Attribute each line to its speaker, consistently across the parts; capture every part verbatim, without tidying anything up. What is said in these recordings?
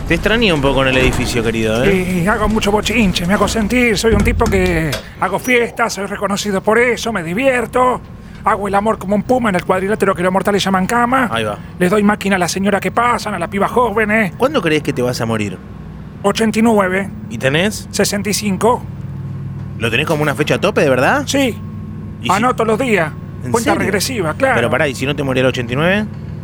Speaker 1: Te extrañé un poco en el edificio, querido, ¿eh?
Speaker 2: Sí, hago mucho bochinche, me hago sentir, soy un tipo que hago fiestas, soy reconocido por eso, me divierto. Hago el amor como un puma en el cuadrilátero que los mortales llaman cama.
Speaker 1: Ahí va.
Speaker 2: Les doy máquina a la señora que pasan, a la piba jóvenes.
Speaker 1: ¿Cuándo crees que te vas a morir?
Speaker 2: ochenta y nueve.
Speaker 1: ¿Y tenés?
Speaker 2: sesenta y cinco.
Speaker 1: ¿Lo tenés como una fecha tope, de verdad?
Speaker 2: Sí.
Speaker 1: ¿Y
Speaker 2: Anoto
Speaker 1: si...
Speaker 2: los días.
Speaker 1: ¿En
Speaker 2: Cuenta
Speaker 1: serio?
Speaker 2: regresiva, claro.
Speaker 1: Pero pará, ¿y si no te moría el ochenta y nueve?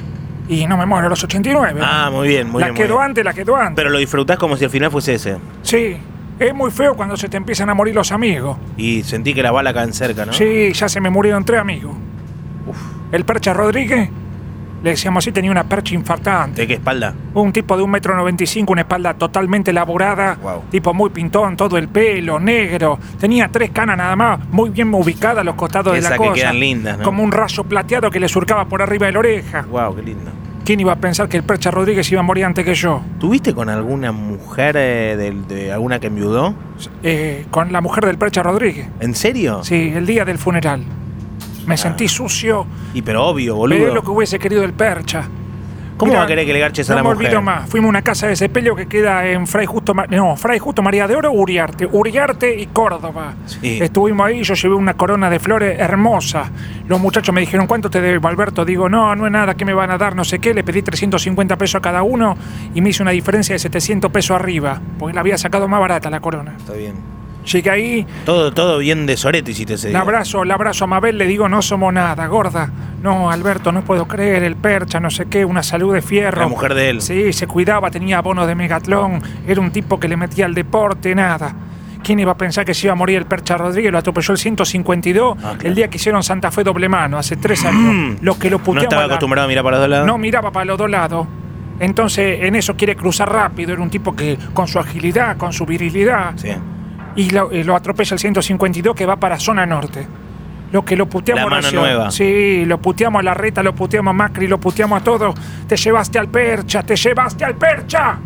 Speaker 2: Y no me muero a los ochenta y nueve.
Speaker 1: Ah, muy bien, muy
Speaker 2: la
Speaker 1: bien. muy
Speaker 2: quedó
Speaker 1: bien.
Speaker 2: antes, la quedó antes.
Speaker 1: Pero lo disfrutás como si el final fuese ese.
Speaker 2: Sí. Es muy feo cuando se te empiezan a morir los amigos.
Speaker 1: Y sentí que la bala caen cerca, ¿no?
Speaker 2: Sí, ya se me murieron tres amigos.
Speaker 1: Uf.
Speaker 2: El Percha Rodríguez, le decíamos así, tenía una percha infartante.
Speaker 1: ¿De qué espalda?
Speaker 2: Un tipo de un metro noventa y cinco, una espalda totalmente elaborada,
Speaker 1: Wow.
Speaker 2: tipo muy pintón, todo el pelo, negro. Tenía tres canas nada más, muy bien ubicadas a los costados de
Speaker 1: Esas
Speaker 2: la
Speaker 1: que
Speaker 2: cosa.
Speaker 1: quedan lindas, ¿no?
Speaker 2: Como un rayo plateado que le surcaba por arriba de la oreja.
Speaker 1: Wow, qué lindo.
Speaker 2: ¿Quién iba a pensar que el Percha Rodríguez iba a morir antes que yo?
Speaker 1: ¿Tuviste con alguna mujer eh, de, de alguna que enviudó?
Speaker 2: Eh, con la mujer del Percha Rodríguez.
Speaker 1: ¿En serio?
Speaker 2: Sí, el día del funeral. Me
Speaker 1: Ah.
Speaker 2: sentí sucio.
Speaker 1: Y pero obvio,
Speaker 2: Pero es
Speaker 1: boludo.
Speaker 2: lo que hubiese querido el Percha.
Speaker 1: ¿Cómo
Speaker 2: Mirá,
Speaker 1: va a querer que le garches a
Speaker 2: no
Speaker 1: la
Speaker 2: me
Speaker 1: mujer?
Speaker 2: olvido más. Fuimos a una casa de sepelio que queda en Fray Justo, Ma- no, Fray Justo María de Oro, Uriarte. Uriarte y Córdoba.
Speaker 1: Sí.
Speaker 2: Estuvimos ahí, yo llevé una corona de flores hermosa. Los muchachos me dijeron, ¿cuánto te debo, Alberto? Digo, no, no es nada, ¿qué me van a dar? No sé qué. Le pedí trescientos cincuenta pesos a cada uno y me hizo una diferencia de setecientos pesos arriba, porque la había sacado más barata la corona.
Speaker 1: Está bien.
Speaker 2: Llegué ahí,
Speaker 1: Todo, todo bien de sorete hiciste ese
Speaker 2: la
Speaker 1: día.
Speaker 2: abrazo, la abrazo a Mabel, le digo, no somos nada, gorda. No, Alberto, no puedo creer, el Percha, no sé qué, una salud de fierro.
Speaker 1: La mujer de él.
Speaker 2: Sí, se cuidaba, tenía abonos de megatlón, era un tipo que le metía al deporte, nada. ¿Quién iba a pensar que se iba a morir el Percha Rodríguez? Lo atropelló el ciento cincuenta y dos,
Speaker 1: Ah, claro.
Speaker 2: el día que hicieron Santa Fe doble mano, hace tres años. Lo que lo
Speaker 1: ¿No
Speaker 2: puteamos.
Speaker 1: estaba
Speaker 2: a la-
Speaker 1: acostumbrado a mirar para los dos lados?
Speaker 2: No miraba para los dos lados. Entonces, en eso quiere cruzar rápido, era un tipo que, con su agilidad, con su virilidad.
Speaker 1: Sí.
Speaker 2: Y lo, y lo atropella el ciento cincuenta y dos que va para zona norte. Lo que lo puteamos
Speaker 1: La mano
Speaker 2: recién.
Speaker 1: nueva.
Speaker 2: Sí, lo puteamos a la Reta, lo puteamos a Macri, lo puteamos a todos. Te llevaste al Percha, te llevaste al Percha.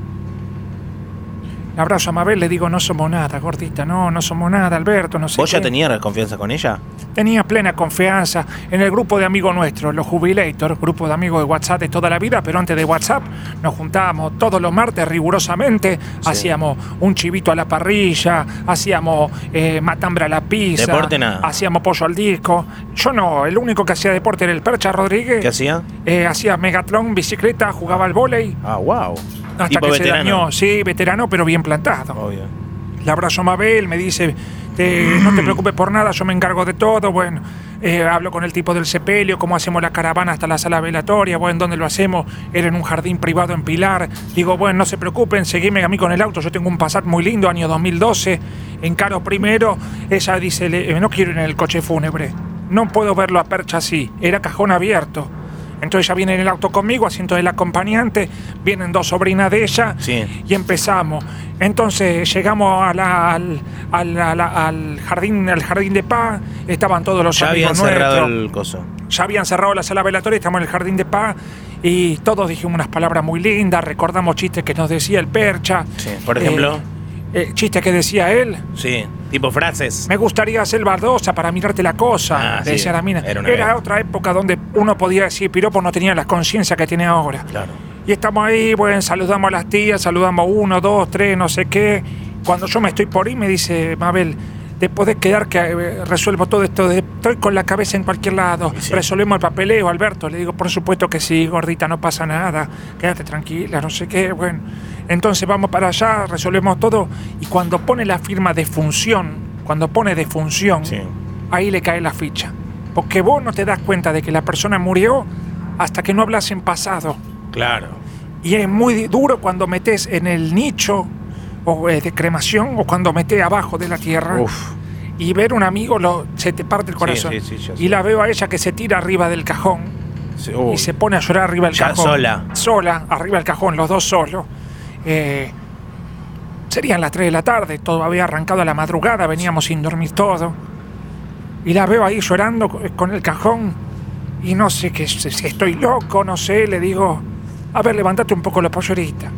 Speaker 2: Le abrazo a Mabel, le digo, no somos nada, gordita, no, no somos nada, Alberto, no sé
Speaker 1: ¿Vos ya
Speaker 2: qué.
Speaker 1: tenías confianza con ella?
Speaker 2: Tenía plena confianza en el grupo de amigos nuestros, los Jubilators, grupo de amigos de WhatsApp de toda la vida, pero antes de WhatsApp nos juntábamos todos los martes rigurosamente,
Speaker 1: Sí.
Speaker 2: hacíamos un chivito a la parrilla, hacíamos eh, matambre a la pizza,
Speaker 1: Deporte, nada.
Speaker 2: hacíamos pollo al disco. Yo no, el único que hacía deporte era el Percha Rodríguez.
Speaker 1: ¿Qué hacía?
Speaker 2: Eh, hacía megatlón, bicicleta, jugaba al vóley,
Speaker 1: Ah, wow.
Speaker 2: hasta
Speaker 1: Tipo
Speaker 2: que
Speaker 1: veterano.
Speaker 2: se dañó. Sí, veterano, pero bien plantado.
Speaker 1: Obvio.
Speaker 2: Le abrazo a Mabel, me dice, te- no te preocupes por nada, yo me encargo de todo. Bueno, eh, hablo con el tipo del sepelio, cómo hacemos la caravana hasta la sala velatoria, bueno, ¿dónde lo hacemos? Era en un jardín privado en Pilar. Digo, bueno, no se preocupen, seguime a mí con el auto, yo tengo un Passat muy lindo, año dos mil doce, encaro primero. Ella dice, le- no quiero ir en el coche fúnebre, no puedo verlo a Percha así, era cajón abierto. Entonces ella viene en el auto conmigo, asiento del acompañante, vienen dos sobrinas de ella
Speaker 1: Sí.
Speaker 2: y empezamos. Entonces llegamos a la- al, al- a la- al jardín, al jardín de paz, estaban todos los
Speaker 1: Ya habían
Speaker 2: amigos
Speaker 1: cerrado
Speaker 2: nuestros.
Speaker 1: el coso.
Speaker 2: Ya habían cerrado la sala velatoria, estamos en el jardín de paz y todos dijimos unas palabras muy lindas, recordamos chistes que nos decía el Percha.
Speaker 1: Sí. Por ejemplo.
Speaker 2: Eh, eh, chistes que decía él.
Speaker 1: Sí. Tipo frases.
Speaker 2: Me gustaría ser baldosa para mirarte la cosa,
Speaker 1: Ah,
Speaker 2: decía
Speaker 1: sí,
Speaker 2: la mina.
Speaker 1: era
Speaker 2: Era,
Speaker 1: una vez.
Speaker 2: otra época donde uno podía decir piropo, no tenía la conciencia que tiene ahora.
Speaker 1: Claro.
Speaker 2: Y estamos ahí, bueno, saludamos a las tías, saludamos a uno, dos, tres, no sé qué. Cuando yo me estoy por ir, me dice Mabel, te podés quedar que eh, resuelvo todo esto, de, estoy con la cabeza en cualquier lado,
Speaker 1: Sí.
Speaker 2: resolvemos el papeleo, Alberto. Le digo, por supuesto que sí, gordita, no pasa nada, quédate tranquila, no sé qué, bueno. Entonces vamos para allá, resolvemos todo, y cuando pone la firma de función, cuando pone de función,
Speaker 1: Sí.
Speaker 2: ahí le cae la ficha. Porque vos no te das cuenta de que la persona murió hasta que no hablas en pasado.
Speaker 1: Claro.
Speaker 2: Y es muy duro cuando metes en el nicho o, eh, de cremación o cuando metes abajo de la tierra.
Speaker 1: Uf.
Speaker 2: Y ver un amigo lo, se te parte el corazón.
Speaker 1: sí, sí, ya sé.
Speaker 2: y la veo a ella que se tira arriba del cajón
Speaker 1: Sí, uy.
Speaker 2: y se pone a llorar arriba del
Speaker 1: Ya
Speaker 2: cajón.
Speaker 1: sola.
Speaker 2: Sola, arriba del cajón, los dos solos. Eh, serían las tres de la tarde, todo había arrancado a la madrugada, veníamos sin dormir todo. Y la veo ahí llorando co- con el cajón y no sé qué, si si estoy loco, no sé, le digo, a ver, levántate un poco la pollerita.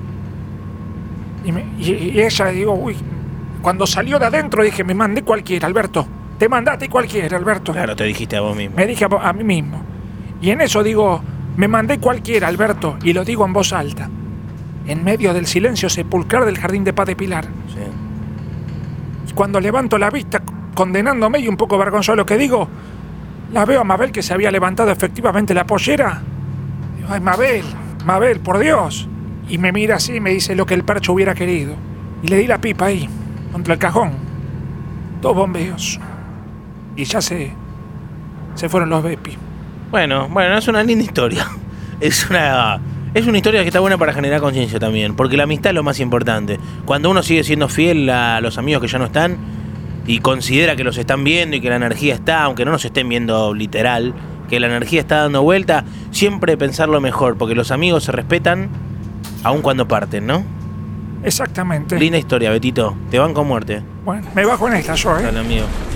Speaker 2: Y, me- y- y ella, digo, uy, cuando salió de adentro dije, me mandé cualquiera, Alberto. Te mandaste cualquiera, Alberto.
Speaker 1: Claro, te dijiste a vos mismo.
Speaker 2: Me dije a, vo- a mí mismo. Y en eso digo, me mandé cualquiera, Alberto, y lo digo en voz alta. en medio del silencio sepulcral del Jardín de Paz de Pilar.
Speaker 1: Sí.
Speaker 2: Y cuando levanto la vista, condenándome y un poco vergonzoso lo que digo, la veo a Mabel que se había levantado efectivamente la pollera. Digo, ay, Mabel, Mabel, por Dios. Y me mira así y me dice lo que el Percho hubiera querido. Y le di la pipa ahí, contra el cajón. Dos bombeos. Y ya se, se fueron los Bepi.
Speaker 1: Bueno, bueno, es una linda historia. Es una, es una historia que está buena para generar conciencia también, porque la amistad es lo más importante. Cuando uno sigue siendo fiel a los amigos que ya no están y considera que los están viendo y que la energía está, aunque no nos estén viendo literal, que la energía está dando vuelta, siempre pensar lo mejor, porque los amigos se respetan aun cuando parten, ¿no?
Speaker 2: Exactamente.
Speaker 1: Linda historia, Betito. Te van con muerte.
Speaker 2: Bueno, me bajo en esta yo, ¿eh?
Speaker 1: Dale, amigo.